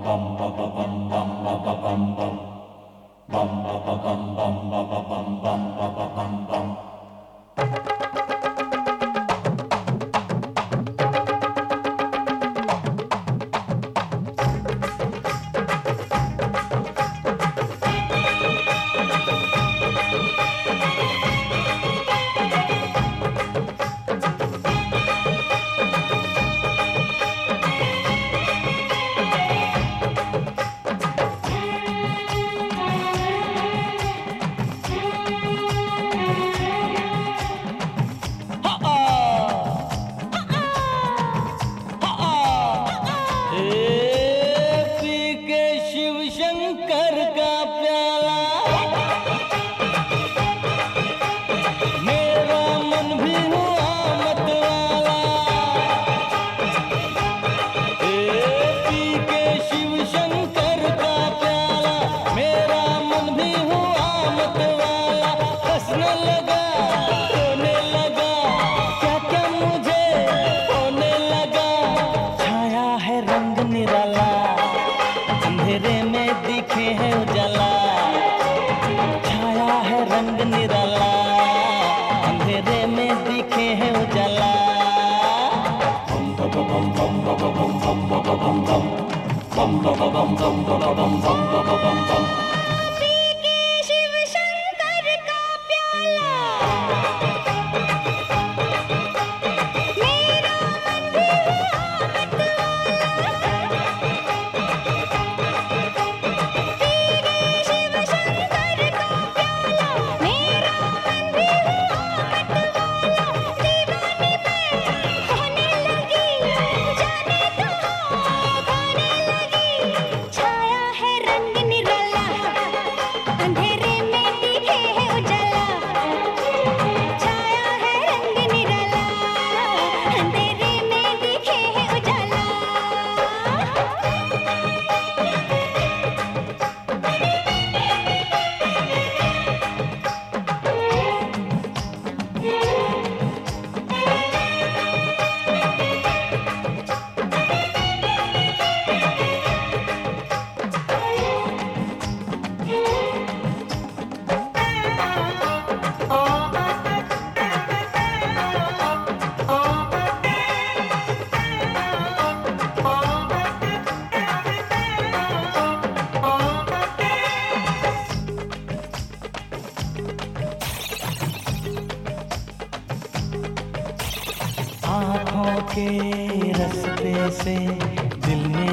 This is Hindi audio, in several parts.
आँखों के रास्ते से दिल में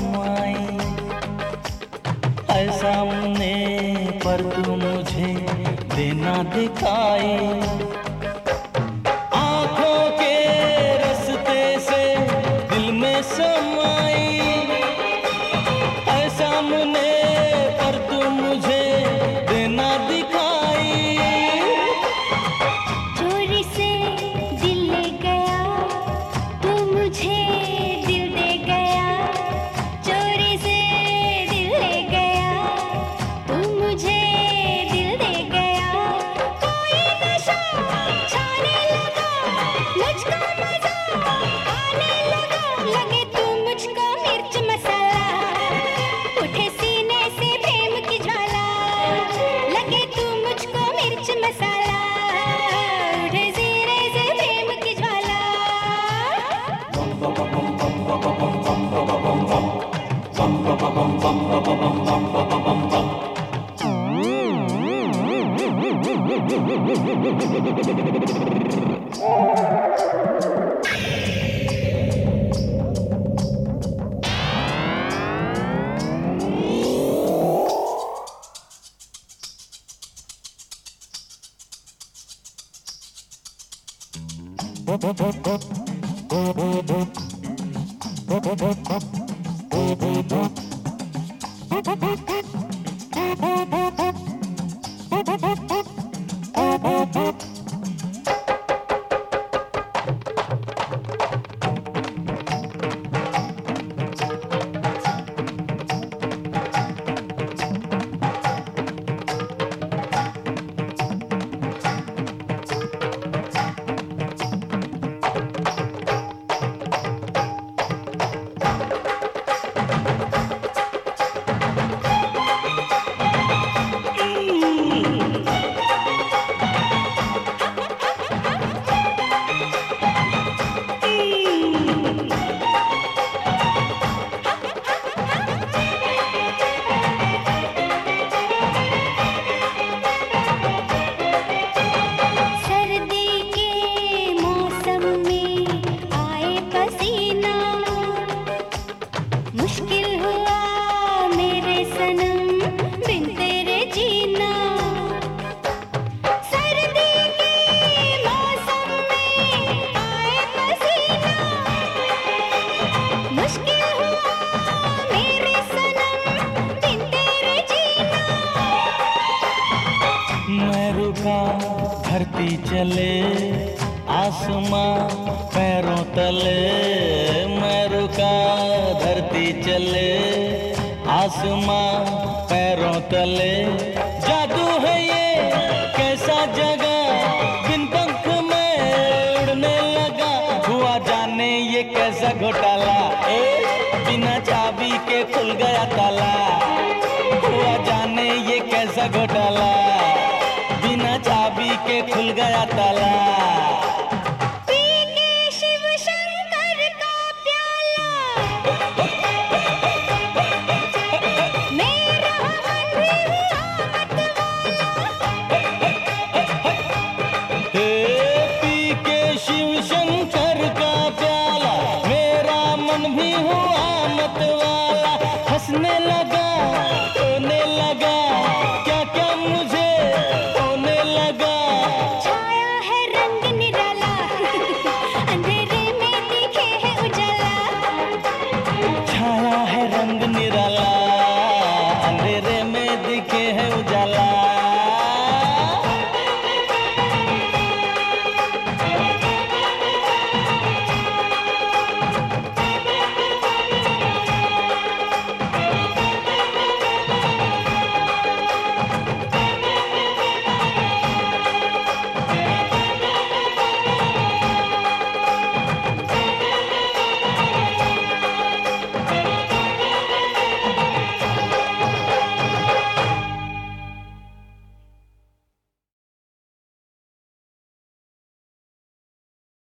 समाई है सामने पर तू मुझे देना दिखाई। आँखों के रास्ते से दिल में समाई है सामने पर तू मुझे देना दिखाई। चोरी से दिल ले गया तू मुझे दिल दे गया। चोरी से दिल ले गया तू मुझे दिल दे गया। कोई नशा छाने लगा मुझको मजा आने लगा। लगे तू मुझको मिर्च मसाला उठे सीने से प्रेम की ज्वाला। लगे तू मुझको मिर्च मसाला उठे सीने से प्रेम की ज्वाला। रुका धरती चले आसमां पैरों तले, मैं रुका धरती चले आसमां पैरों तले। जादू है ये कैसा जगह, बिन पंख में उड़ने लगा, हुआ जाने ये कैसा घोटाला, बिना चाबी के खुल गया ताला, हुआ जाने ये कैसा घोटाला, बिना चाबी के खुल गया ताला। हंसने लगा